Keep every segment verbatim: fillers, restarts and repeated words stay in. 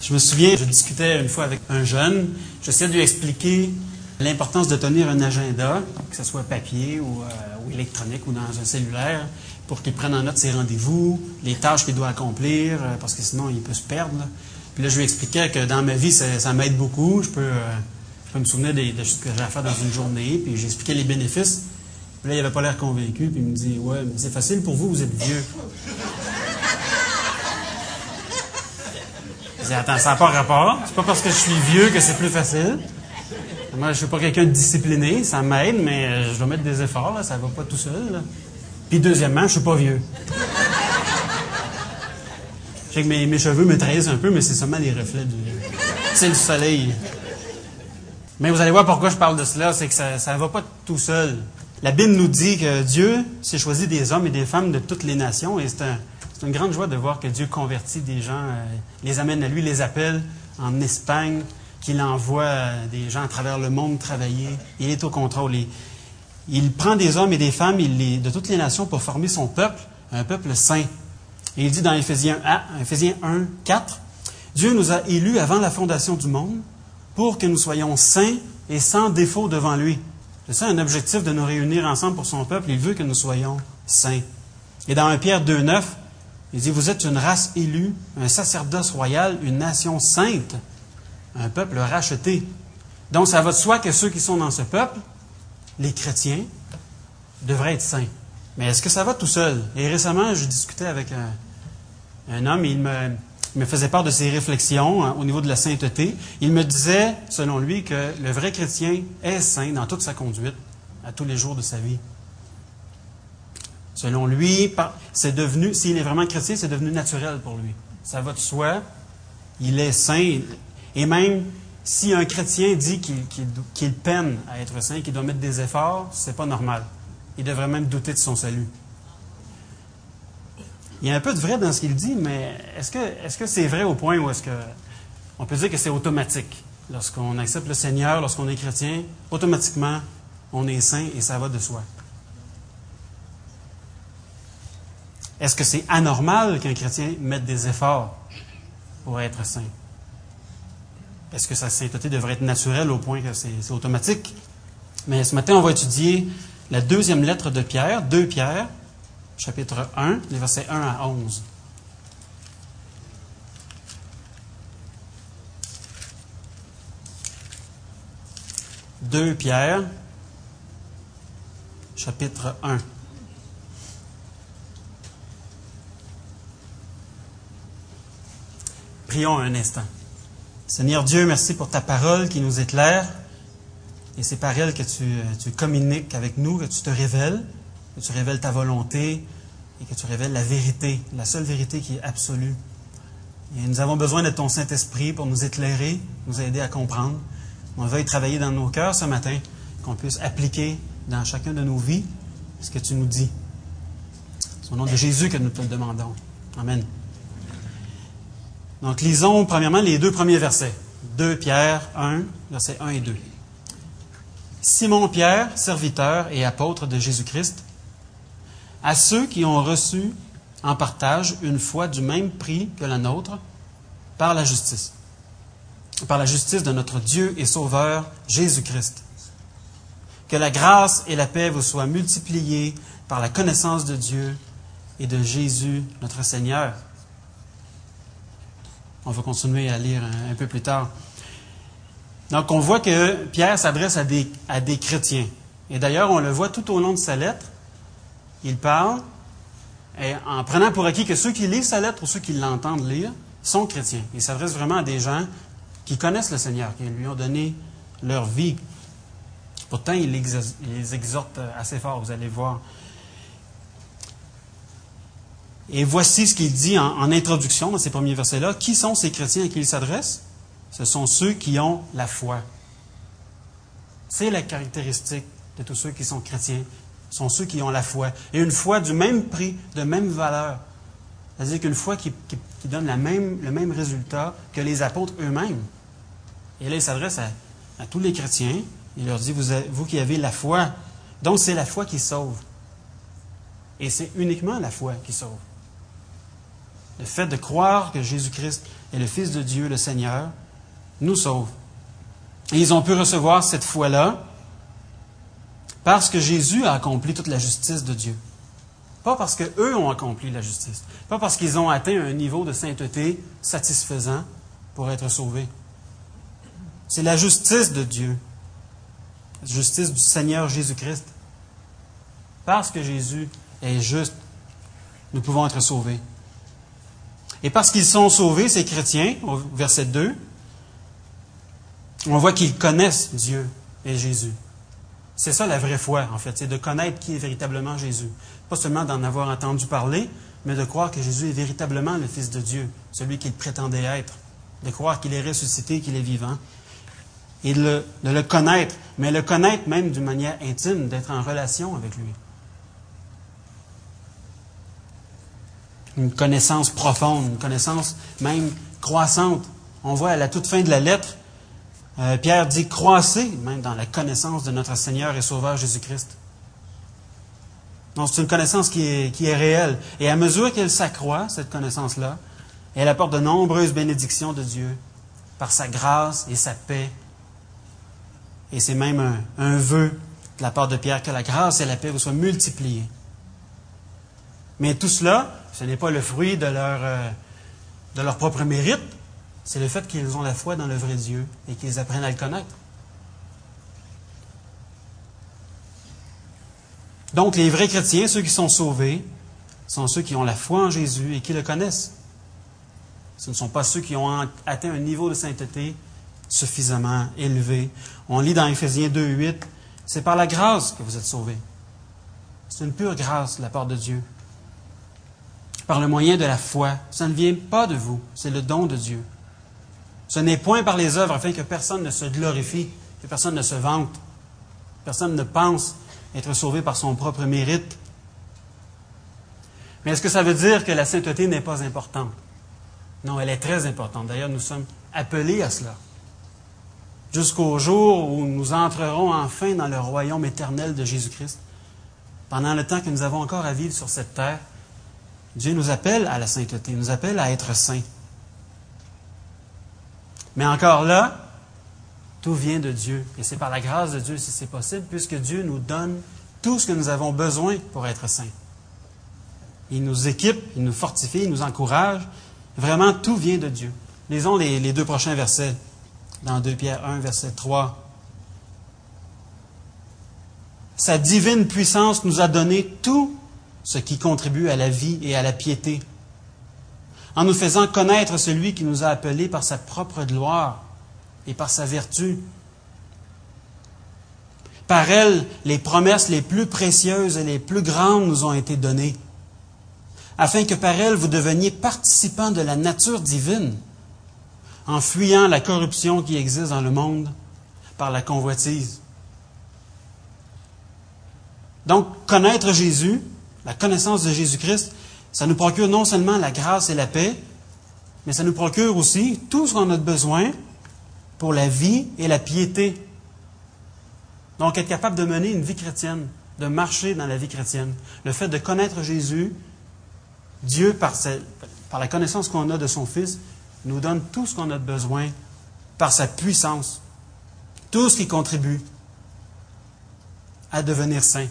Je me souviens, je discutais une fois avec un jeune, j'essayais de lui expliquer l'importance de tenir un agenda, que ce soit papier ou, euh, ou électronique ou dans un cellulaire, pour qu'il prenne en note ses rendez-vous, les tâches qu'il doit accomplir, euh, parce que sinon il peut se perdre. Là. Puis là, je lui expliquais que dans ma vie, ça, ça m'aide beaucoup. Je peux, euh, je peux me souvenir des, des choses que j'ai à faire dans une journée, puis j'expliquais les bénéfices. Puis là, il n'avait pas l'air convaincu, puis il me dit « Ouais, mais c'est facile pour vous, vous êtes vieux. » Je dis « Attends, ça n'a pas rapport. C'est pas parce que je suis vieux que c'est plus facile. Moi, je ne suis pas quelqu'un de discipliné, ça m'aide, mais je dois mettre des efforts, là, ça ne va pas tout seul. Là. Puis deuxièmement, je ne suis pas vieux. Je sais que mes, mes cheveux me trahissent un peu, mais c'est seulement les reflets du... C'est le soleil. Mais vous allez voir pourquoi je parle de cela, c'est que ça ne va pas tout seul. La Bible nous dit que Dieu s'est choisi des hommes et des femmes de toutes les nations, et c'est, un, c'est une grande joie de voir que Dieu convertit des gens, euh, les amène à lui, les appelle en Espagne, qu'il envoie des gens à travers le monde travailler. Il est au contrôle. Il, il prend des hommes et des femmes il les, de toutes les nations pour former son peuple, un peuple saint. Et il dit dans Éphésiens un, quatre, « Dieu nous a élus avant la fondation du monde pour que nous soyons saints et sans défaut devant lui. » C'est ça un objectif de nous réunir ensemble pour son peuple. Il veut que nous soyons saints. Et dans un Pierre deux, neuf, il dit « Vous êtes une race élue, un sacerdoce royal, une nation sainte, un peuple racheté. » Donc, ça va de soi que ceux qui sont dans ce peuple, les chrétiens, devraient être saints. Mais est-ce que ça va tout seul? Et récemment, je discutais avec un, un homme, et il me, il me faisait part de ses réflexions hein, au niveau de la sainteté. Il me disait, selon lui, que le vrai chrétien est saint dans toute sa conduite, à tous les jours de sa vie. Selon lui, c'est devenu, s'il est vraiment chrétien, c'est devenu naturel pour lui. Ça va de soi, il est saint. Et même si un chrétien dit qu'il, qu'il, qu'il peine à être saint, qu'il doit mettre des efforts, c'est pas normal. Il devrait même douter de son salut. Il y a un peu de vrai dans ce qu'il dit, mais est-ce que, est-ce que c'est vrai au point où est-ce que on peut dire que c'est automatique? Lorsqu'on accepte le Seigneur, lorsqu'on est chrétien, automatiquement, on est saint et ça va de soi. Est-ce que c'est anormal qu'un chrétien mette des efforts pour être saint? Est-ce que sa sainteté devrait être naturelle au point que c'est, c'est automatique? Mais ce matin, on va étudier la deuxième lettre de Pierre, deux Pierre, chapitre un, les versets un à onze. deux Pierre, chapitre un. Prions un instant. Seigneur Dieu, merci pour ta parole qui nous éclaire. Et c'est par elle que tu, tu communiques avec nous, que tu te révèles, que tu révèles ta volonté et que tu révèles la vérité, la seule vérité qui est absolue. Et nous avons besoin de ton Saint-Esprit pour nous éclairer, nous aider à comprendre. On veuille travailler dans nos cœurs ce matin, qu'on puisse appliquer dans chacun de nos vies ce que tu nous dis. C'est au nom de Jésus que nous te le demandons. Amen. Donc, lisons premièrement les deux premiers versets. deux Pierre un, versets un et deux. Simon Pierre, serviteur et apôtre de Jésus-Christ, à ceux qui ont reçu en partage une foi du même prix que la nôtre, par la justice, par la justice de notre Dieu et Sauveur Jésus-Christ. Que la grâce et la paix vous soient multipliées par la connaissance de Dieu et de Jésus, notre Seigneur. On va continuer à lire un, un peu plus tard. Donc, on voit que Pierre s'adresse à des, à des chrétiens. Et d'ailleurs, on le voit tout au long de sa lettre. Il parle et en prenant pour acquis que ceux qui lisent sa lettre ou ceux qui l'entendent lire sont chrétiens. Il s'adresse vraiment à des gens qui connaissent le Seigneur, qui lui ont donné leur vie. Pourtant, il les exhorte assez fort, vous allez voir. Et voici ce qu'il dit en, en introduction dans ces premiers versets-là. Qui sont ces chrétiens à qui il s'adresse? Ce sont ceux qui ont la foi. C'est la caractéristique de tous ceux qui sont chrétiens. Ce sont ceux qui ont la foi. Et une foi du même prix, de même valeur. C'est-à-dire qu'une foi qui, qui, qui donne la même, le même résultat que les apôtres eux-mêmes. Et là, il s'adresse à, à tous les chrétiens. Il leur dit, vous, avez, vous qui avez la foi. Donc, c'est la foi qui sauve. Et c'est uniquement la foi qui sauve. Le fait de croire que Jésus-Christ et le Fils de Dieu, le Seigneur, nous sauve. Et ils ont pu recevoir cette foi-là parce que Jésus a accompli toute la justice de Dieu. Pas parce qu'eux ont accompli la justice. Pas parce qu'ils ont atteint un niveau de sainteté satisfaisant pour être sauvés. C'est la justice de Dieu. La justice du Seigneur Jésus-Christ. Parce que Jésus est juste, nous pouvons être sauvés. Et parce qu'ils sont sauvés, ces chrétiens, au verset deux, on voit qu'ils connaissent Dieu et Jésus. C'est ça la vraie foi, en fait, c'est de connaître qui est véritablement Jésus. Pas seulement d'en avoir entendu parler, mais de croire que Jésus est véritablement le Fils de Dieu, celui qu'il prétendait être. De croire qu'il est ressuscité, qu'il est vivant. Et de le, de le connaître, mais le connaître même d'une manière intime, d'être en relation avec lui. Une connaissance profonde, une connaissance même croissante. On voit à la toute fin de la lettre, euh, Pierre dit « croissez » même dans la connaissance de notre Seigneur et Sauveur Jésus-Christ. Donc c'est une connaissance qui est, qui est réelle. Et à mesure qu'elle s'accroît, cette connaissance-là, elle apporte de nombreuses bénédictions de Dieu par sa grâce et sa paix. Et c'est même un, un vœu de la part de Pierre que la grâce et la paix vous soient multipliées. Mais tout cela, ce n'est pas le fruit de leur, euh, de leur propre mérite, c'est le fait qu'ils ont la foi dans le vrai Dieu et qu'ils apprennent à le connaître. Donc, les vrais chrétiens, ceux qui sont sauvés, sont ceux qui ont la foi en Jésus et qui le connaissent. Ce ne sont pas ceux qui ont atteint un niveau de sainteté suffisamment élevé. On lit dans Éphésiens deux, huit, c'est par la grâce que vous êtes sauvés. C'est une pure grâce de la part de Dieu. Par le moyen de la foi. Ça ne vient pas de vous, c'est le don de Dieu. Ce n'est point par les œuvres afin que personne ne se glorifie, que personne ne se vante, personne ne pense être sauvé par son propre mérite. Mais est-ce que ça veut dire que la sainteté n'est pas importante? Non, elle est très importante. D'ailleurs, nous sommes appelés à cela. Jusqu'au jour où nous entrerons enfin dans le royaume éternel de Jésus-Christ. Pendant le temps que nous avons encore à vivre sur cette terre, Dieu nous appelle à la sainteté, nous appelle à être saints. Mais encore là, tout vient de Dieu. Et c'est par la grâce de Dieu si c'est possible, puisque Dieu nous donne tout ce que nous avons besoin pour être saints. Il nous équipe, il nous fortifie, il nous encourage. Vraiment, tout vient de Dieu. Lisons les, les deux prochains versets. Dans deux Pierre un, verset trois. Sa divine puissance nous a donné tout ce qui contribue à la vie et à la piété, en nous faisant connaître celui qui nous a appelés par sa propre gloire et par sa vertu. Par elle, les promesses les plus précieuses et les plus grandes nous ont été données, afin que par elle vous deveniez participants de la nature divine, en fuyant la corruption qui existe dans le monde par la convoitise. Donc, connaître Jésus, la connaissance de Jésus-Christ, ça nous procure non seulement la grâce et la paix, mais ça nous procure aussi tout ce qu'on a besoin pour la vie et la piété. Donc, être capable de mener une vie chrétienne, de marcher dans la vie chrétienne. Le fait de connaître Jésus, Dieu, par, sa, par la connaissance qu'on a de son Fils, nous donne tout ce qu'on a besoin par sa puissance. Tout ce qui contribue à devenir saint.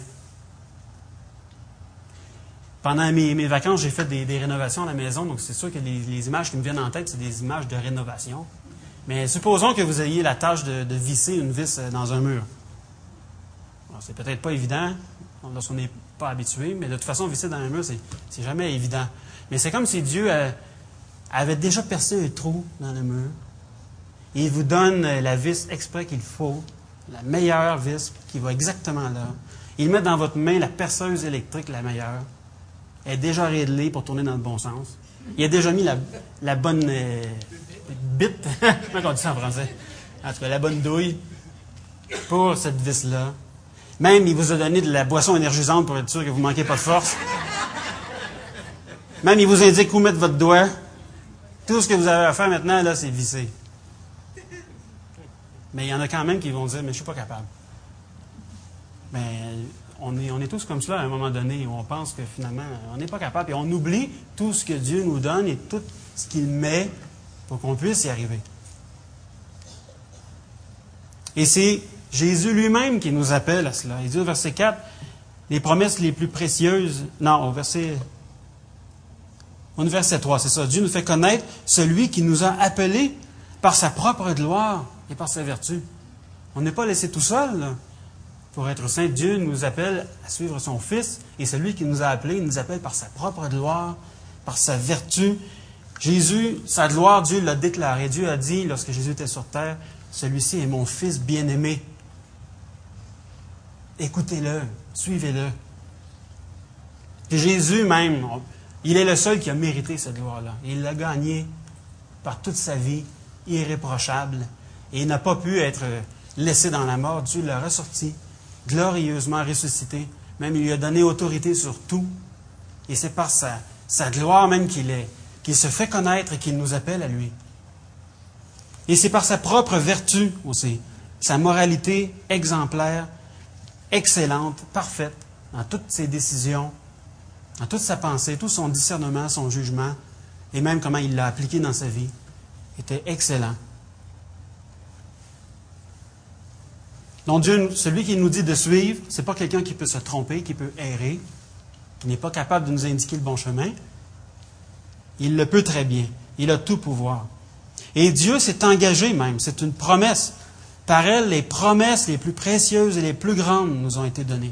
Pendant mes, mes vacances, j'ai fait des, des rénovations à la maison, donc c'est sûr que les, les images qui me viennent en tête, c'est des images de rénovation. Mais supposons que vous ayez la tâche de, de visser une vis dans un mur. Alors, c'est peut-être pas évident, lorsqu'on n'est pas habitué, mais de toute façon, visser dans un mur, c'est, c'est jamais évident. Mais c'est comme si Dieu euh, avait déjà percé un trou dans le mur, et il vous donne la vis exprès qu'il faut, la meilleure vis qui va exactement là. Il met dans votre main la perceuse électrique la meilleure. Elle est déjà réglée pour tourner dans le bon sens. Il a déjà mis la, la bonne euh, bite, comment on dit ça en français? En tout cas, la bonne douille pour cette vis-là. Même, il vous a donné de la boisson énergisante pour être sûr que vous ne manquez pas de force. Même, il vous indique où mettre votre doigt. Tout ce que vous avez à faire maintenant, là, c'est visser. Mais il y en a quand même qui vont dire, mais je ne suis pas capable. Mais on est, on est tous comme cela à un moment donné, où on pense que finalement, on n'est pas capable. Et on oublie tout ce que Dieu nous donne et tout ce qu'il met pour qu'on puisse y arriver. Et c'est Jésus lui-même qui nous appelle à cela. Il dit au verset quatre, les promesses les plus précieuses... Non, au verset... Au verset trois, c'est ça. Dieu nous fait connaître celui qui nous a appelés par sa propre gloire et par sa vertu. On n'est pas laissé tout seul, là. Pour être saint, Dieu nous appelle à suivre son Fils, et celui qui nous a appelés, il nous appelle par sa propre gloire, par sa vertu. Jésus, sa gloire, Dieu l'a déclaré. Dieu a dit, lorsque Jésus était sur terre, « Celui-ci est mon Fils bien-aimé. Écoutez-le, suivez-le. » Et Jésus même, il est le seul qui a mérité cette gloire-là. Il l'a gagnée par toute sa vie, irréprochable, et il n'a pas pu être laissé dans la mort. Dieu l'a ressorti, glorieusement ressuscité. Même il lui a donné autorité sur tout. Et c'est par sa, sa gloire même qu'il est, qu'il se fait connaître et qu'il nous appelle à lui. Et c'est par sa propre vertu aussi, sa moralité exemplaire, excellente, parfaite, dans toutes ses décisions, dans toute sa pensée, tout son discernement, son jugement, et même comment il l'a appliqué dans sa vie, était excellent. Donc Dieu, celui qui nous dit de suivre, ce n'est pas quelqu'un qui peut se tromper, qui peut errer, qui n'est pas capable de nous indiquer le bon chemin. Il le peut très bien. Il a tout pouvoir. Et Dieu s'est engagé même. C'est une promesse. Par elle, les promesses les plus précieuses et les plus grandes nous ont été données.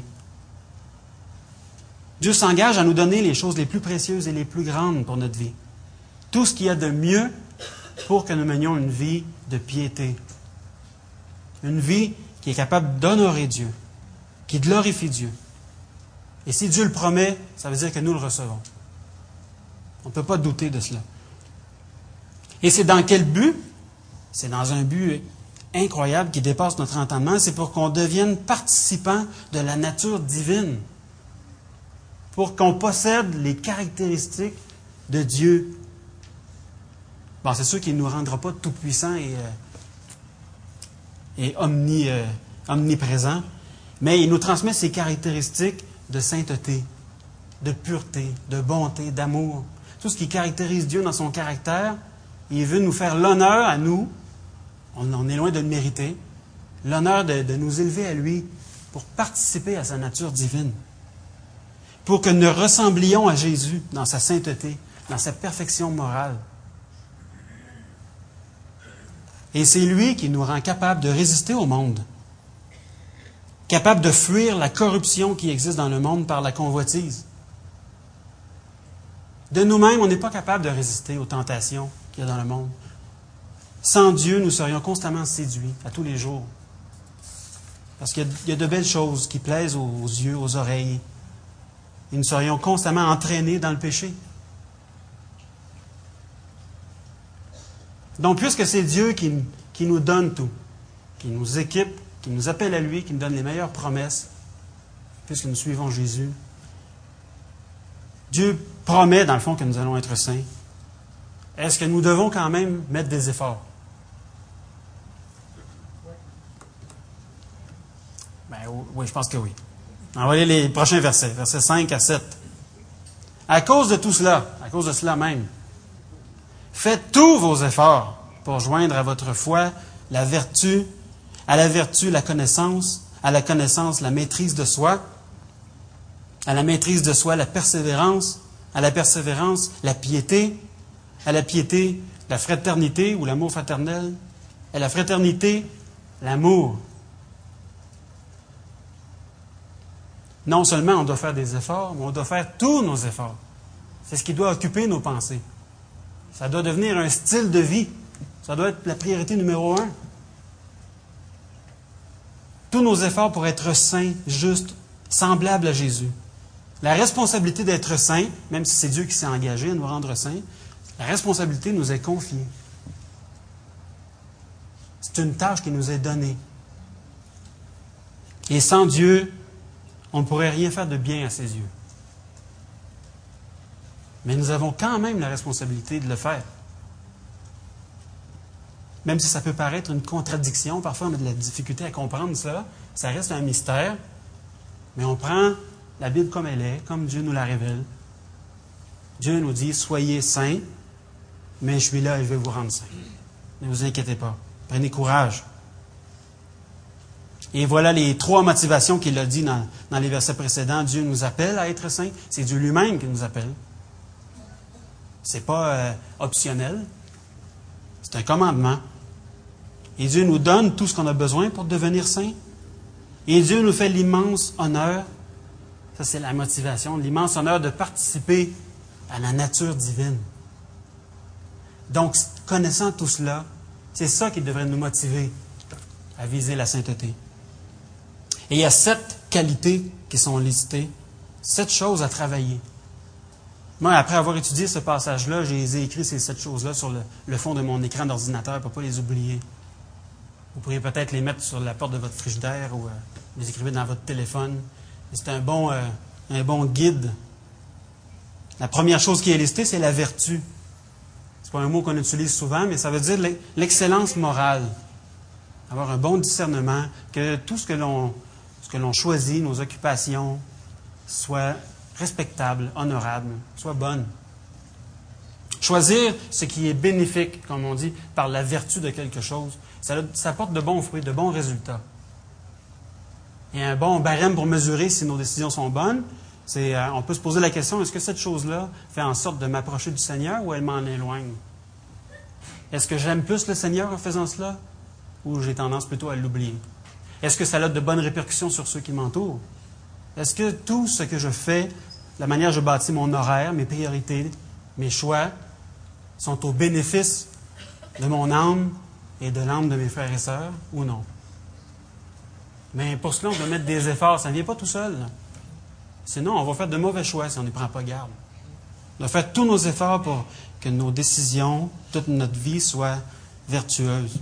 Dieu s'engage à nous donner les choses les plus précieuses et les plus grandes pour notre vie. Tout ce qu'il y a de mieux pour que nous menions une vie de piété. Une vie qui est capable d'honorer Dieu, qui glorifie Dieu. Et si Dieu le promet, ça veut dire que nous le recevons. On ne peut pas douter de cela. Et c'est dans quel but? C'est dans un but incroyable qui dépasse notre entendement. C'est pour qu'on devienne participant de la nature divine. Pour qu'on possède les caractéristiques de Dieu. Bon, c'est sûr qu'il ne nous rendra pas tout-puissants et... Euh, et omni, euh, omniprésent, mais il nous transmet ses caractéristiques de sainteté, de pureté, de bonté, d'amour. Tout ce qui caractérise Dieu dans son caractère, il veut nous faire l'honneur à nous, on, on est loin de le mériter, l'honneur de, de nous élever à lui pour participer à sa nature divine, pour que nous ressemblions à Jésus dans sa sainteté, dans sa perfection morale. Et c'est lui qui nous rend capables de résister au monde, capable de fuir la corruption qui existe dans le monde par la convoitise. De nous-mêmes, on n'est pas capable de résister aux tentations qu'il y a dans le monde. Sans Dieu, nous serions constamment séduits à tous les jours. Parce qu'il y a de belles choses qui plaisent aux yeux, aux oreilles. Et nous serions constamment entraînés dans le péché. Donc, puisque c'est Dieu qui, qui nous donne tout, qui nous équipe, qui nous appelle à lui, qui nous donne les meilleures promesses, puisque nous suivons Jésus, Dieu promet, dans le fond, que nous allons être saints. Est-ce que nous devons quand même mettre des efforts? Ben, oui, je pense que oui. On va lire les prochains versets, versets cinq à sept. À cause de tout cela, à cause de cela même, faites tous vos efforts pour joindre à votre foi la vertu, à la vertu la connaissance, à la connaissance la maîtrise de soi, à la maîtrise de soi la persévérance, à la persévérance la piété, à la piété la fraternité ou l'amour fraternel, à la fraternité l'amour. Non seulement on doit faire des efforts, mais on doit faire tous nos efforts. C'est ce qui doit occuper nos pensées. Ça doit devenir un style de vie. Ça doit être la priorité numéro un. Tous nos efforts pour être saints, justes, semblables à Jésus. La responsabilité d'être saints, même si c'est Dieu qui s'est engagé à nous rendre saints, la responsabilité nous est confiée. C'est une tâche qui nous est donnée. Et sans Dieu, on ne pourrait rien faire de bien à ses yeux. Mais nous avons quand même la responsabilité de le faire. Même si ça peut paraître une contradiction, parfois on a de la difficulté à comprendre cela, ça reste un mystère, mais on prend la Bible comme elle est, comme Dieu nous la révèle. Dieu nous dit, soyez saints, mais je suis là et je vais vous rendre saints. Ne vous inquiétez pas. Prenez courage. Et voilà les trois motivations qu'il a dit dans, dans les versets précédents. Dieu nous appelle à être saints. C'est Dieu lui-même qui nous appelle. C'est pas euh, optionnel. C'est un commandement. Et Dieu nous donne tout ce qu'on a besoin pour devenir saints. Et Dieu nous fait l'immense honneur, ça c'est la motivation, l'immense honneur de participer à la nature divine. Donc, connaissant tout cela, c'est ça qui devrait nous motiver à viser la sainteté. Et il y a sept qualités qui sont listées, sept choses à travailler. Moi, après avoir étudié ce passage-là, j'ai écrit ces sept choses-là sur le, le fond de mon écran d'ordinateur pour ne pas les oublier. Vous pourriez peut-être les mettre sur la porte de votre frigidaire ou euh, les écrivez dans votre téléphone. C'est un bon, euh, un bon guide. La première chose qui est listée, c'est la vertu. Ce n'est pas un mot qu'on utilise souvent, mais ça veut dire l'excellence morale. Avoir un bon discernement, que tout ce que l'on, ce que l'on choisit, nos occupations, soit respectable, honorable, soit bonne. Choisir ce qui est bénéfique, comme on dit, par la vertu de quelque chose, ça, ça apporte de bons fruits, de bons résultats. Il y a un bon barème pour mesurer si nos décisions sont bonnes. C'est, euh, on peut se poser la question, est-ce que cette chose-là fait en sorte de m'approcher du Seigneur ou elle m'en éloigne? Est-ce que j'aime plus le Seigneur en faisant cela ou j'ai tendance plutôt à l'oublier? Est-ce que ça a de bonnes répercussions sur ceux qui m'entourent? Est-ce que tout ce que je fais, la manière dont je bâtis mon horaire, mes priorités, mes choix, sont au bénéfice de mon âme et de l'âme de mes frères et sœurs ou non? Mais pour cela, on doit mettre des efforts. Ça ne vient pas tout seul. Là. Sinon, on va faire de mauvais choix si on n'y prend pas garde. On doit faire tous nos efforts pour que nos décisions, toute notre vie soit vertueuse.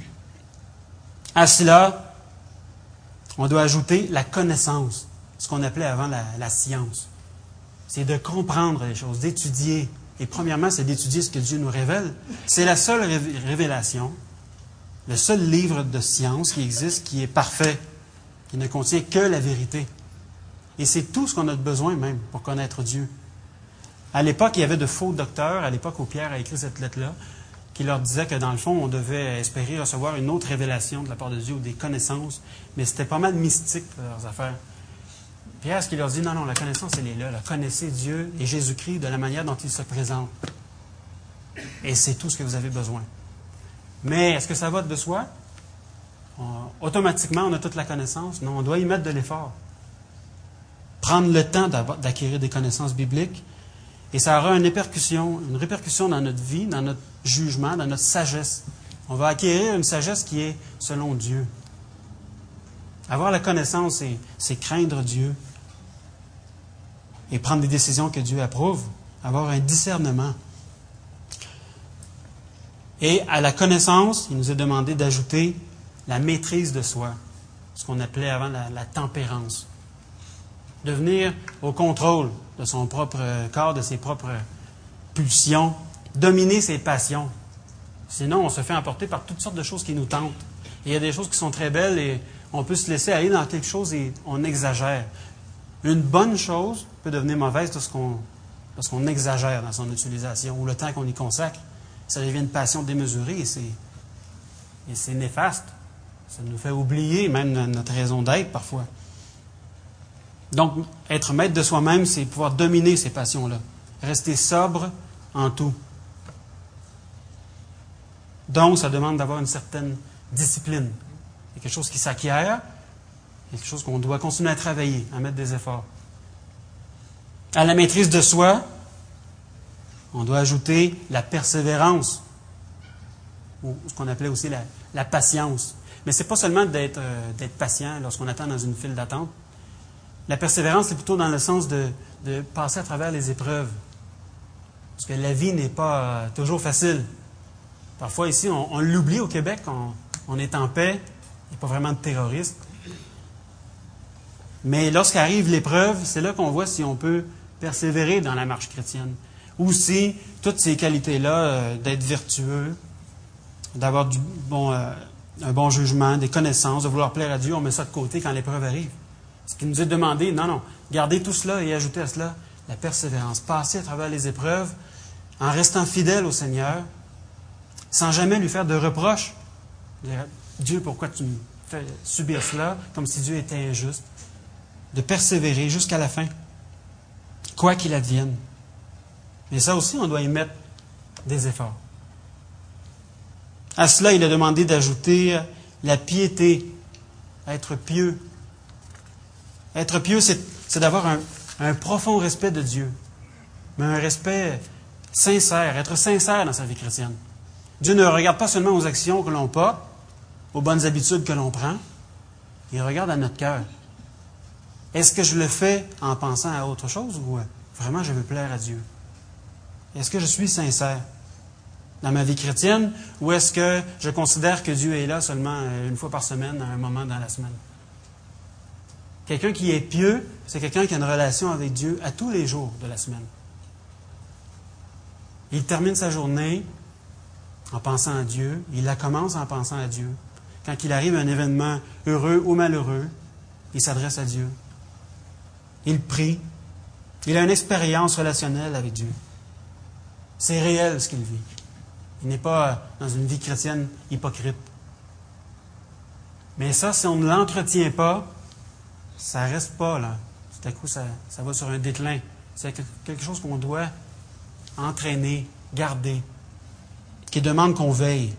À cela, on doit ajouter la connaissance, ce qu'on appelait avant la, la science. C'est de comprendre les choses, d'étudier. Et premièrement, c'est d'étudier ce que Dieu nous révèle. C'est la seule révélation, le seul livre de science qui existe, qui est parfait, qui ne contient que la vérité. Et c'est tout ce qu'on a besoin même pour connaître Dieu. À l'époque, il y avait de faux docteurs, à l'époque où Pierre a écrit cette lettre-là, qui leur disaient que dans le fond, on devait espérer recevoir une autre révélation de la part de Dieu ou des connaissances, mais c'était pas mal mystique, leurs affaires. Pierre, ce qu'il leur dit, non, non, la connaissance, elle est là. là. Connaissez Dieu et Jésus-Christ de la manière dont il se présente. Et c'est tout ce que vous avez besoin. Mais est-ce que ça va de soi? On, automatiquement, on a toute la connaissance? Non, on doit y mettre de l'effort. Prendre le temps d'acquérir des connaissances bibliques, et ça aura une répercussion, une répercussion dans notre vie, dans notre jugement, dans notre sagesse. On va acquérir une sagesse qui est selon Dieu. Avoir la connaissance, c'est, c'est craindre Dieu et prendre des décisions que Dieu approuve. Avoir un discernement. Et à la connaissance, il nous est demandé d'ajouter la maîtrise de soi, ce qu'on appelait avant la, la tempérance. Devenir au contrôle de son propre corps, de ses propres pulsions, dominer ses passions. Sinon, on se fait emporter par toutes sortes de choses qui nous tentent. Et il y a des choses qui sont très belles et on peut se laisser aller dans quelque chose et on exagère. Une bonne chose peut devenir mauvaise lorsqu'on, lorsqu'on exagère dans son utilisation ou le temps qu'on y consacre. Ça devient une passion démesurée et c'est, et c'est néfaste. Ça nous fait oublier même notre raison d'être parfois. Donc, être maître de soi-même, c'est pouvoir dominer ces passions-là. Rester sobre en tout. Donc, ça demande d'avoir une certaine discipline. C'est quelque chose qui s'acquiert, quelque chose qu'on doit continuer à travailler, à mettre des efforts. À la maîtrise de soi, on doit ajouter la persévérance, ou ce qu'on appelait aussi la, la patience. Mais ce n'est pas seulement d'être, euh, d'être patient lorsqu'on attend dans une file d'attente. La persévérance, c'est plutôt dans le sens de, de passer à travers les épreuves. Parce que la vie n'est pas euh, toujours facile. Parfois, ici, on, on l'oublie au Québec, on, on est en paix, il n'y a pas vraiment de terroristes. Mais lorsqu'arrive l'épreuve, c'est là qu'on voit si on peut persévérer dans la marche chrétienne. Ou si toutes ces qualités-là, euh, d'être vertueux, d'avoir du bon, euh, un bon jugement, des connaissances, de vouloir plaire à Dieu, on met ça de côté quand l'épreuve arrive. Ce qui nous est demandé, non, non, gardez tout cela et ajoutez à cela la persévérance. Passer à travers les épreuves en restant fidèle au Seigneur sans jamais lui faire de reproches. Dire, Dieu, pourquoi tu me fais subir cela, comme si Dieu était injuste. De persévérer jusqu'à la fin, quoi qu'il advienne. Mais ça aussi, on doit y mettre des efforts. À cela, il a demandé d'ajouter la piété, être pieux. Être pieux, c'est, c'est d'avoir un, un profond respect de Dieu, mais un respect sincère, être sincère dans sa vie chrétienne. Dieu ne regarde pas seulement aux actions que l'on porte, aux bonnes habitudes que l'on prend, il regarde à notre cœur. Est-ce que je le fais en pensant à autre chose ou vraiment je veux plaire à Dieu? Est-ce que je suis sincère dans ma vie chrétienne ou est-ce que je considère que Dieu est là seulement une fois par semaine, à un moment dans la semaine? Quelqu'un qui est pieux, c'est quelqu'un qui a une relation avec Dieu à tous les jours de la semaine. Il termine sa journée en pensant à Dieu, il la commence en pensant à Dieu. Quand il arrive à un événement heureux ou malheureux, il s'adresse à Dieu. Il prie. Il a une expérience relationnelle avec Dieu. C'est réel ce qu'il vit. Il n'est pas dans une vie chrétienne hypocrite. Mais ça, si on ne l'entretient pas, ça ne reste pas là. Tout à coup, ça, ça va sur un déclin. C'est quelque chose qu'on doit entraîner, garder, qui demande qu'on veille.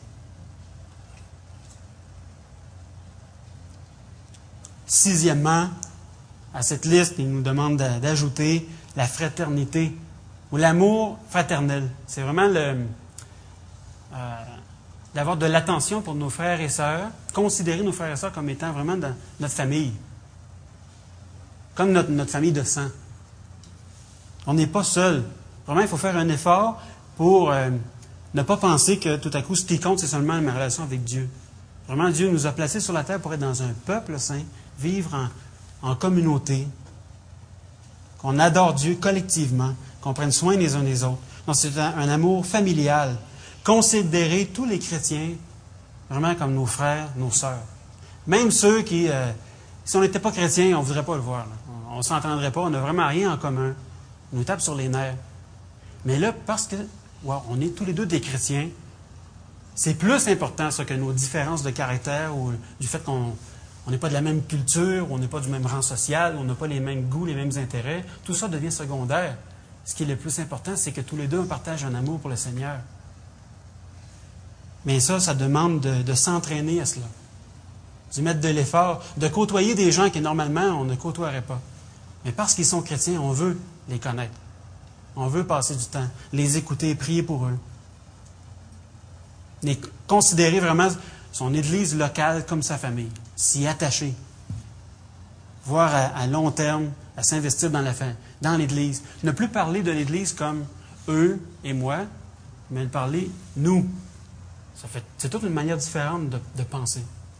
Sixièmement, à cette liste, il nous demande d'ajouter la fraternité ou l'amour fraternel. C'est vraiment le, euh, d'avoir de l'attention pour nos frères et sœurs, considérer nos frères et sœurs comme étant vraiment dans notre famille, comme notre, notre famille de sang. On n'est pas seul. Vraiment, il faut faire un effort pour euh, ne pas penser que tout à coup, ce qui compte, c'est seulement ma relation avec Dieu. Vraiment, Dieu nous a placés sur la terre pour être dans un peuple saint, vivre en, en communauté, qu'on adore Dieu collectivement, qu'on prenne soin les uns des autres. Donc, c'est un, un amour familial. Considérer tous les chrétiens vraiment comme nos frères, nos sœurs. Même ceux qui, euh, si on n'était pas chrétiens, on ne voudrait pas le voir. Là. On ne s'entendrait pas, on n'a vraiment rien en commun. On nous tape sur les nerfs. Mais là, parce que wow, on est tous les deux des chrétiens, c'est plus important ça que nos différences de caractère ou du fait qu'on on n'est pas de la même culture, on n'est pas du même rang social, on n'a pas les mêmes goûts, les mêmes intérêts. Tout ça devient secondaire. Ce qui est le plus important, c'est que tous les deux, on partage un amour pour le Seigneur. Mais ça, ça demande de, de s'entraîner à cela, d'y mettre de l'effort, de côtoyer des gens que normalement on ne côtoierait pas. Mais parce qu'ils sont chrétiens, on veut les connaître. On veut passer du temps, les écouter, prier pour eux. Les considérer vraiment son Église locale comme sa famille, s'y attacher. Voir à, à long terme, à s'investir dans, la, dans l'Église. Ne plus parler de l'Église comme eux et moi, mais de parler nous. Ça fait, c'est toute une manière différente de, de penser.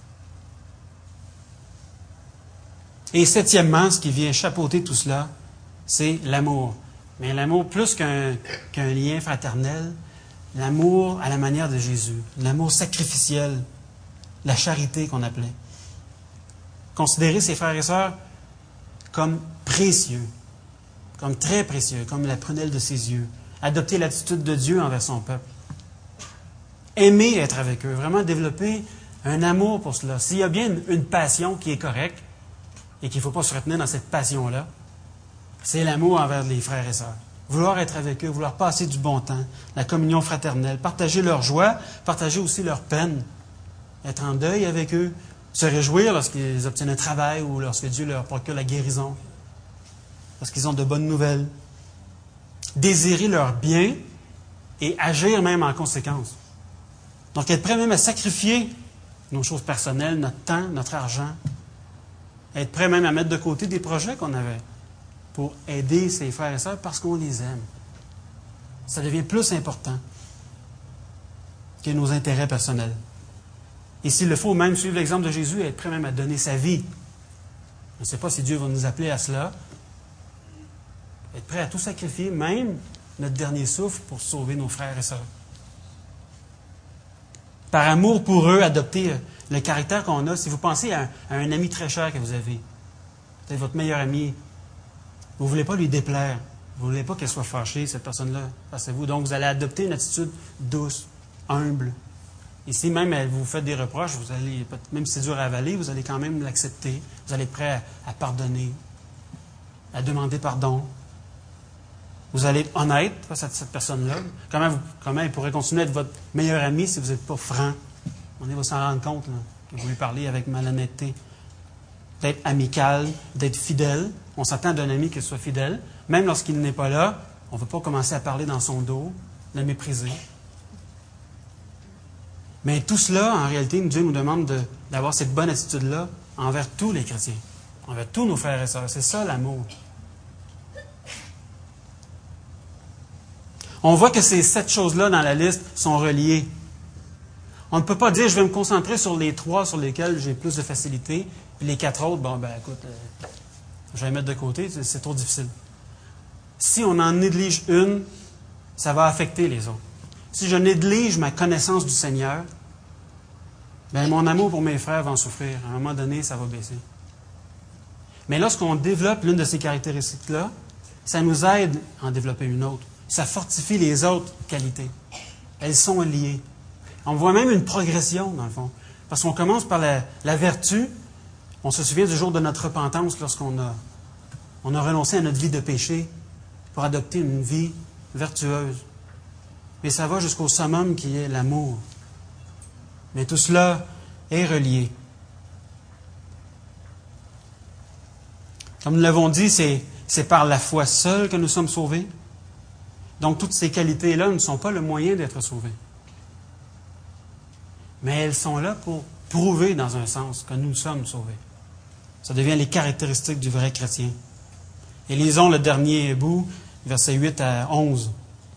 Et septièmement, ce qui vient chapeauter tout cela, c'est l'amour. Mais l'amour plus qu'un, qu'un lien fraternel, l'amour à la manière de Jésus, l'amour sacrificiel, la charité qu'on appelait. Considérer ses frères et sœurs comme précieux, comme très précieux, comme la prunelle de ses yeux. Adopter l'attitude de Dieu envers son peuple. Aimer être avec eux, vraiment développer un amour pour cela. S'il y a bien une, une passion qui est correcte et qu'il ne faut pas se retenir dans cette passion-là, c'est l'amour envers les frères et sœurs. Vouloir être avec eux, vouloir passer du bon temps, la communion fraternelle, partager leur joie, partager aussi leur peine, être en deuil avec eux, se réjouir lorsqu'ils obtiennent un travail ou lorsque Dieu leur procure la guérison, lorsqu'ils ont de bonnes nouvelles, désirer leur bien et agir même en conséquence. Donc être prêt même à sacrifier nos choses personnelles, notre temps, notre argent, être prêt même à mettre de côté des projets qu'on avait pour aider ses frères et sœurs parce qu'on les aime. Ça devient plus important que nos intérêts personnels. Et s'il le faut, même suivre l'exemple de Jésus et être prêt même à donner sa vie. Je ne sais pas si Dieu va nous appeler à cela. Être prêt à tout sacrifier, même notre dernier souffle, pour sauver nos frères et sœurs. Par amour pour eux, adopter le caractère qu'on a. Si vous pensez à un, à un ami très cher que vous avez, peut-être votre meilleur ami, vous ne voulez pas lui déplaire. Vous ne voulez pas qu'elle soit fâchée, cette personne-là, face à vous. Donc, vous allez adopter une attitude douce, humble. Et si même elle vous fait des reproches, vous allez, même si c'est dur à avaler, vous allez quand même l'accepter. Vous allez être prêt à, à pardonner, à demander pardon. Vous allez être honnête face à cette personne-là. Comment, vous, comment elle pourrait continuer à être votre meilleur ami si vous n'êtes pas franc? On va s'en rendre compte là, que vous lui parlez avec malhonnêteté. D'être amical, d'être fidèle. On s'attend d'un ami qu'il soit fidèle. Même lorsqu'il n'est pas là, on ne va pas commencer à parler dans son dos, le mépriser. Mais tout cela, en réalité, Dieu nous demande de, d'avoir cette bonne attitude-là envers tous les chrétiens, envers tous nos frères et sœurs. C'est ça l'amour. On voit que ces sept choses-là dans la liste sont reliées. On ne peut pas dire, je vais me concentrer sur les trois sur lesquels j'ai plus de facilité, puis les quatre autres, bon, ben écoute, euh, je vais les mettre de côté, c'est, c'est trop difficile. Si on en néglige une, ça va affecter les autres. Si je néglige ma connaissance du Seigneur, bien, mon amour pour mes frères va en souffrir. À un moment donné, ça va baisser. Mais lorsqu'on développe l'une de ces caractéristiques-là, ça nous aide à en développer une autre. Ça fortifie les autres qualités. Elles sont liées. On voit même une progression, dans le fond. Parce qu'on commence par la, la vertu. On se souvient du jour de notre repentance lorsqu'on a, on a renoncé à notre vie de péché pour adopter une vie vertueuse. Mais ça va jusqu'au summum qui est l'amour. Mais tout cela est relié. Comme nous l'avons dit, c'est, c'est par la foi seule que nous sommes sauvés. Donc, toutes ces qualités-là ne sont pas le moyen d'être sauvés. Mais elles sont là pour prouver, dans un sens, que nous sommes sauvés. Ça devient les caractéristiques du vrai chrétien. Et lisons le dernier bout, versets huit à onze.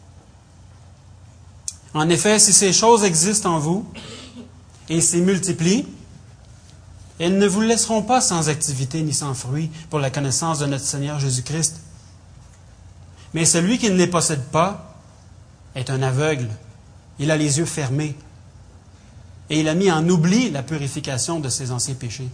En effet, si ces choses existent en vous et s'y multiplient, elles ne vous laisseront pas sans activité ni sans fruit pour la connaissance de notre Seigneur Jésus-Christ. Mais celui qui ne les possède pas est un aveugle. Il a les yeux fermés. Et il a mis en oubli la purification de ses anciens péchés.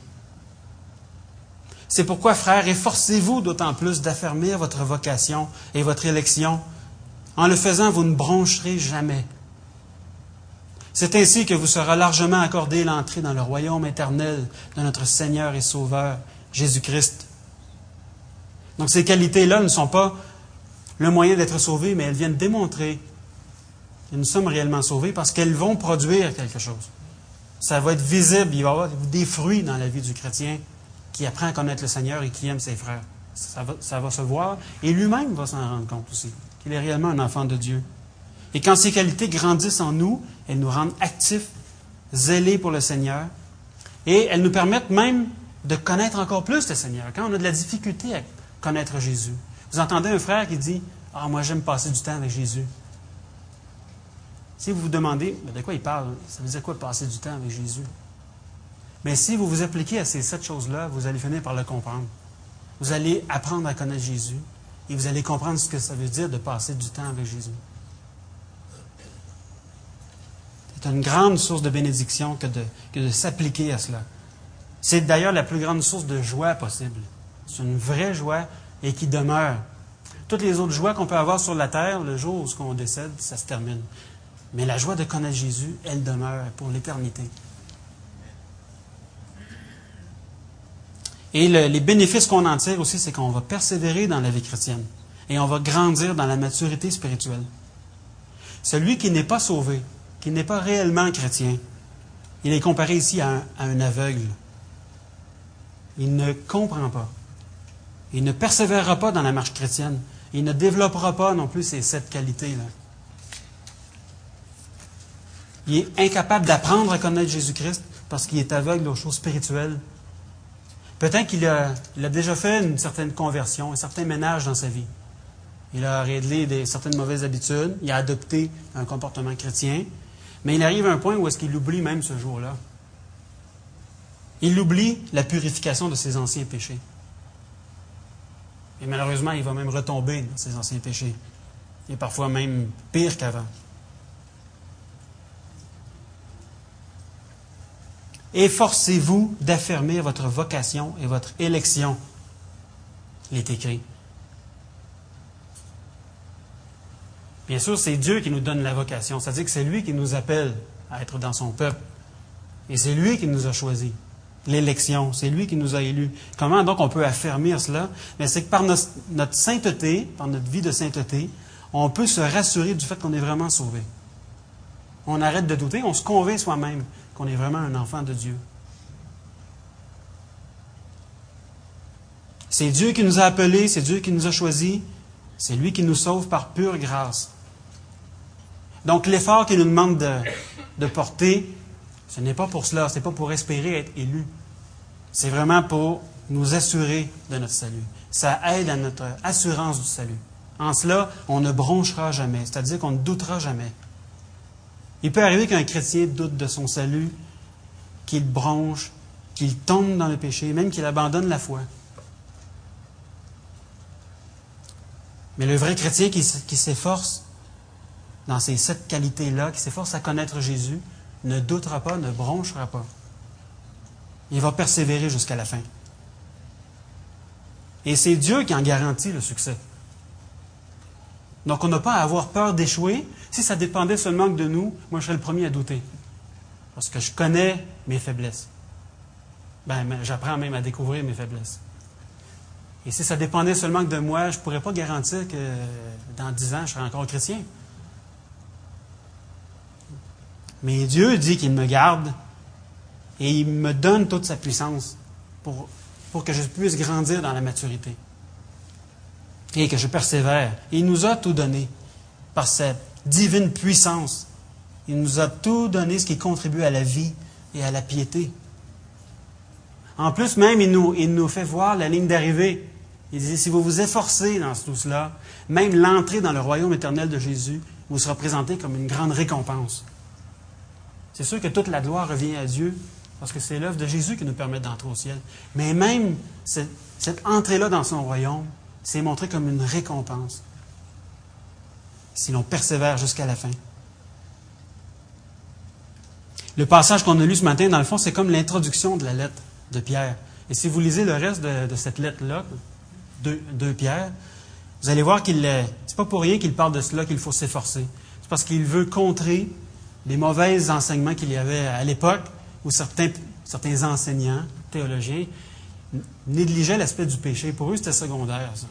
C'est pourquoi, frères, efforcez-vous d'autant plus d'affermir votre vocation et votre élection. En le faisant, vous ne broncherez jamais. C'est ainsi que vous sera largement accordé l'entrée dans le royaume éternel de notre Seigneur et Sauveur, Jésus-Christ. Donc ces qualités-là ne sont pas le moyen d'être sauvés, mais elles viennent démontrer que nous sommes réellement sauvés parce qu'elles vont produire quelque chose. Ça va être visible, il va y avoir des fruits dans la vie du chrétien qui apprend à connaître le Seigneur et qui aime ses frères. Ça va, ça va se voir et lui-même va s'en rendre compte aussi, qu'il est réellement un enfant de Dieu. Et quand ces qualités grandissent en nous, elles nous rendent actifs, zélés pour le Seigneur, et elles nous permettent même de connaître encore plus le Seigneur. Quand on a de la difficulté à connaître Jésus, vous entendez un frère qui dit « Ah, moi j'aime passer du temps avec Jésus ». Si vous vous demandez « De quoi il parle? Ça veut dire quoi passer du temps avec Jésus? » Mais si vous vous appliquez à ces sept choses-là, vous allez finir par le comprendre. Vous allez apprendre à connaître Jésus, et vous allez comprendre ce que ça veut dire de passer du temps avec Jésus. C'est une grande source de bénédiction que de, que de s'appliquer à cela. C'est d'ailleurs la plus grande source de joie possible. C'est une vraie joie et qui demeure. Toutes les autres joies qu'on peut avoir sur la terre, le jour où on décède, ça se termine. Mais la joie de connaître Jésus, elle demeure pour l'éternité. Et le, les bénéfices qu'on en tire aussi, c'est qu'on va persévérer dans la vie chrétienne et on va grandir dans la maturité spirituelle. Celui qui n'est pas sauvé, qui n'est pas réellement chrétien, il est comparé ici à un, à un aveugle. Il ne comprend pas. Il ne persévérera pas dans la marche chrétienne. Il ne développera pas non plus ces sept qualités-là. Il est incapable d'apprendre à connaître Jésus-Christ parce qu'il est aveugle aux choses spirituelles. Peut-être qu'il a, il a déjà fait une certaine conversion, un certain ménage dans sa vie. Il a réglé des, certaines mauvaises habitudes, il a adopté un comportement chrétien, mais il arrive à un point où est-ce qu'il oublie même ce jour-là. Il oublie la purification de ses anciens péchés. Et malheureusement, il va même retomber dans ses anciens péchés. Et parfois même pire qu'avant. Efforcez-vous d'affermir votre vocation et votre élection. Il est écrit. Bien sûr, c'est Dieu qui nous donne la vocation. C'est-à-dire que c'est lui qui nous appelle à être dans son peuple. Et c'est lui qui nous a choisis. L'élection, c'est lui qui nous a élus. Comment donc on peut affermir cela? Mais c'est que par notre, notre sainteté, par notre vie de sainteté, on peut se rassurer du fait qu'on est vraiment sauvé. On arrête de douter, on se convainc soi-même qu'on est vraiment un enfant de Dieu. C'est Dieu qui nous a appelés, c'est Dieu qui nous a choisis, c'est lui qui nous sauve par pure grâce. Donc l'effort qu'il nous demande de, de porter, ce n'est pas pour cela, ce n'est pas pour espérer être élu. C'est vraiment pour nous assurer de notre salut. Ça aide à notre assurance du salut. En cela, on ne bronchera jamais, c'est-à-dire qu'on ne doutera jamais. Il peut arriver qu'un chrétien doute de son salut, qu'il bronche, qu'il tombe dans le péché, même qu'il abandonne la foi. Mais le vrai chrétien qui, qui s'efforce dans ces sept qualités-là, qui s'efforce à connaître Jésus, ne doutera pas, ne bronchera pas. Il va persévérer jusqu'à la fin. Et c'est Dieu qui en garantit le succès. Donc on n'a pas à avoir peur d'échouer. Si ça dépendait seulement de nous, moi je serais le premier à douter. Parce que je connais mes faiblesses. Ben, j'apprends même à découvrir mes faiblesses. Et si ça dépendait seulement de moi, je ne pourrais pas garantir que dans dix ans, je serai encore chrétien. Mais Dieu dit qu'il me garde et il me donne toute sa puissance pour, pour que je puisse grandir dans la maturité. Et que je persévère. Et il nous a tout donné par sa divine puissance. Il nous a tout donné ce qui contribue à la vie et à la piété. En plus, même, il nous, il nous fait voir la ligne d'arrivée. Il dit, si vous vous efforcez dans tout cela, même l'entrée dans le royaume éternel de Jésus vous sera présentée comme une grande récompense. C'est sûr que toute la gloire revient à Dieu, parce que c'est l'œuvre de Jésus qui nous permet d'entrer au ciel. Mais même cette, cette entrée-là dans son royaume, c'est montré comme une récompense, si l'on persévère jusqu'à la fin. Le passage qu'on a lu ce matin, dans le fond, c'est comme l'introduction de la lettre de Pierre. Et si vous lisez le reste de, de cette lettre-là, de, de Pierre, vous allez voir qu'il c'est pas pour rien qu'il parle de cela qu'il faut s'efforcer. C'est parce qu'il veut contrer les mauvais enseignements qu'il y avait à l'époque où certains, certains enseignants, théologiens, négligeaient l'aspect du péché. Pour eux, c'était secondaire, ça.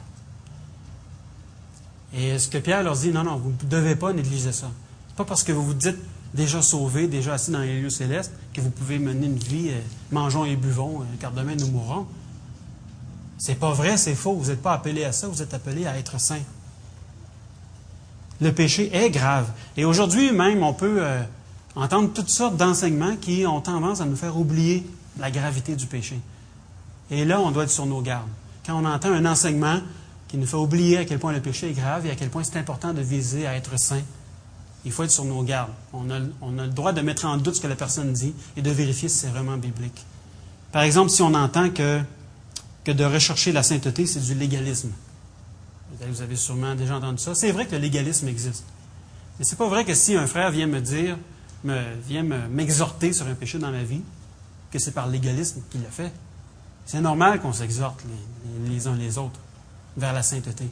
Et ce que Pierre leur dit, non, non, vous ne devez pas négliger ça. C'est pas parce que vous vous dites déjà sauvés, déjà assis dans les lieux célestes, que vous pouvez mener une vie, euh, mangeons et buvons, euh, car demain nous mourrons. C'est pas vrai, c'est faux. Vous n'êtes pas appelés à ça, vous êtes appelés à être saints. Le péché est grave. Et aujourd'hui même, on peut euh, entendre toutes sortes d'enseignements qui ont tendance à nous faire oublier la gravité du péché. Et là, on doit être sur nos gardes. Quand on entend un enseignement qui nous fait oublier à quel point le péché est grave et à quel point c'est important de viser à être saint, il faut être sur nos gardes. On a, on a le droit de mettre en doute ce que la personne dit et de vérifier si c'est vraiment biblique. Par exemple, si on entend que, que de rechercher la sainteté, c'est du légalisme. Vous avez sûrement déjà entendu ça. C'est vrai que le légalisme existe. Mais c'est pas vrai que si un frère vient me dire, me, vient me, m'exhorter sur un péché dans ma vie, que c'est par légalisme qu'il l'a fait. C'est normal qu'on s'exhorte les, les uns les autres vers la sainteté.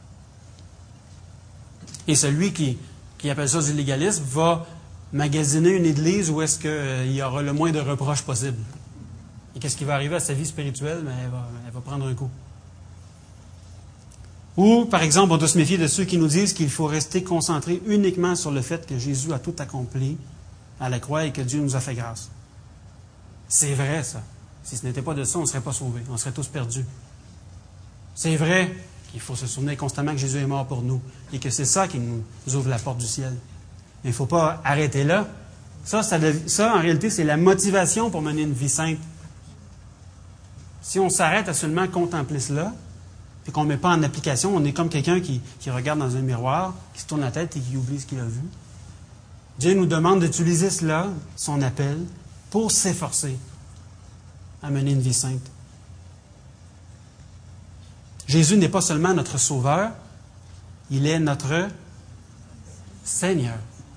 Et celui qui, qui appelle ça du légalisme va magasiner une église où est-ce qu'il euh, y aura le moins de reproches possible. Et qu'est-ce qui va arriver à sa vie spirituelle? Ben, elle, va, elle va prendre un coup. Ou, par exemple, on doit se méfier de ceux qui nous disent qu'il faut rester concentré uniquement sur le fait que Jésus a tout accompli à la croix et que Dieu nous a fait grâce. C'est vrai, ça. Si ce n'était pas de ça, on ne serait pas sauvés. On serait tous perdus. C'est vrai qu'il faut se souvenir constamment que Jésus est mort pour nous et que c'est ça qui nous ouvre la porte du ciel. Mais il ne faut pas arrêter là. Ça, ça, ça, en réalité, c'est la motivation pour mener une vie sainte. Si on s'arrête à seulement contempler cela, et qu'on ne met pas en application, on est comme quelqu'un qui, qui regarde dans un miroir, qui se tourne la tête et qui oublie ce qu'il a vu. Dieu nous demande d'utiliser cela, son appel, pour s'efforcer à mener une vie sainte. Jésus n'est pas seulement notre Sauveur, il est notre Seigneur.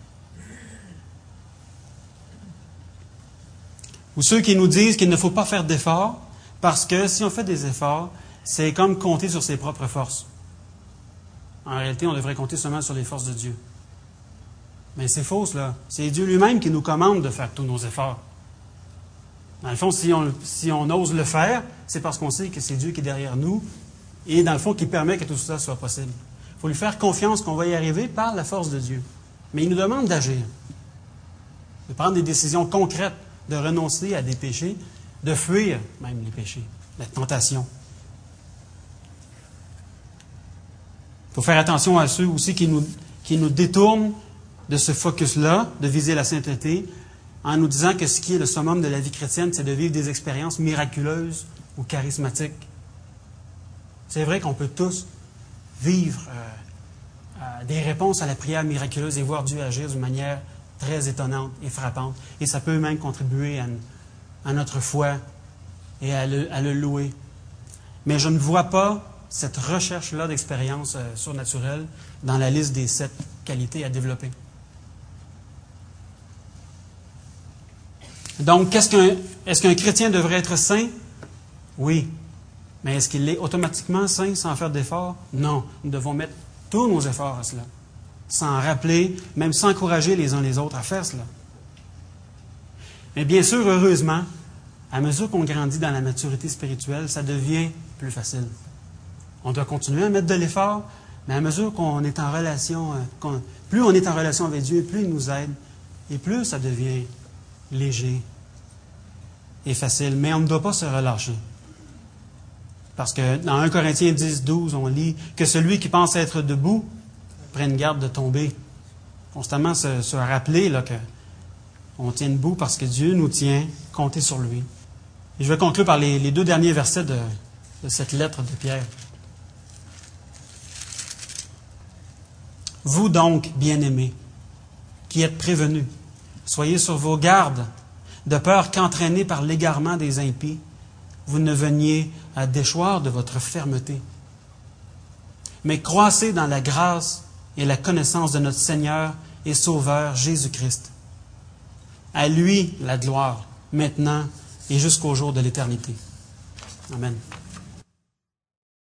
Ou ceux qui nous disent qu'il ne faut pas faire d'efforts, parce que si on fait des efforts, c'est comme compter sur ses propres forces. en réalité, on devrait compter seulement sur les forces de Dieu. Mais c'est faux, cela. C'est Dieu lui-même qui nous commande de faire tous nos efforts. Dans le fond, si on, si on ose le faire, c'est parce qu'on sait que c'est Dieu qui est derrière nous et, dans le fond, qui permet que tout cela soit possible. Il faut lui faire confiance qu'on va y arriver par la force de Dieu. Mais il nous demande d'agir, de prendre des décisions concrètes, de renoncer à des péchés, de fuir même les péchés, la tentation. Il faut faire attention à ceux aussi qui nous, qui nous détournent de ce focus-là, de viser la sainteté, en nous disant que ce qui est le summum de la vie chrétienne, c'est de vivre des expériences miraculeuses ou charismatiques. C'est vrai qu'on peut tous vivre euh, euh, des réponses à la prière miraculeuse et voir Dieu agir d'une manière très étonnante et frappante. Et ça peut même contribuer à, à notre foi et à le, à le louer. Mais je ne vois pas cette recherche-là d'expérience euh, surnaturelle dans la liste des sept qualités à développer. Donc, qu'est-ce qu'un, est-ce qu'un chrétien devrait être saint? Oui. Mais est-ce qu'il est automatiquement saint sans faire d'efforts? Non. Nous devons mettre tous nos efforts à cela. S'en rappeler, même s'encourager les uns les autres à faire cela. Mais bien sûr, heureusement, à mesure qu'on grandit dans la maturité spirituelle, ça devient plus facile. On doit continuer à mettre de l'effort, mais à mesure qu'on est en relation, qu'on, plus on est en relation avec Dieu, plus il nous aide, et plus ça devient léger et facile. Mais on ne doit pas se relâcher. Parce que dans un Corinthiens dix, douze, on lit que celui qui pense être debout prenne garde de tomber. Constamment se, se rappeler là, qu'on tient debout parce que Dieu nous tient, compter sur lui. Et je vais conclure par les, les deux derniers versets de, de cette lettre de Pierre. Vous donc, bien-aimés, qui êtes prévenus, soyez sur vos gardes, de peur qu'entraînés par l'égarement des impies, vous ne veniez à déchoir de votre fermeté. Mais croissez dans la grâce et la connaissance de notre Seigneur et Sauveur Jésus-Christ. À lui la gloire, maintenant et jusqu'au jour de l'éternité. Amen.